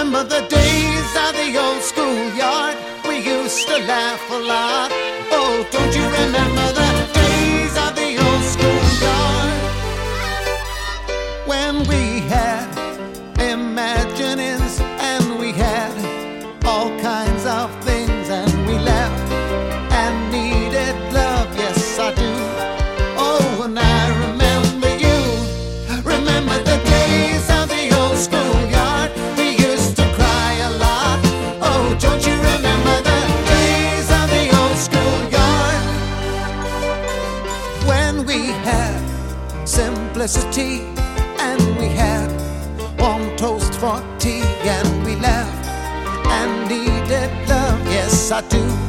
remember the days of the old schoolyard. We used to laugh a lot. Oh, don't you remember the days of the old schoolyard? When we had imaginings and we had all kinds of things, and we laughed and needed love. Yes, I do. Oh, and I remember you. Remember the days of the old schoolyard. We used to cry a lot. Oh, don't you remember the days of the old schoolyard? When we had simplicity and we had one toast for tea, and we laughed and needed love. Yes, I do.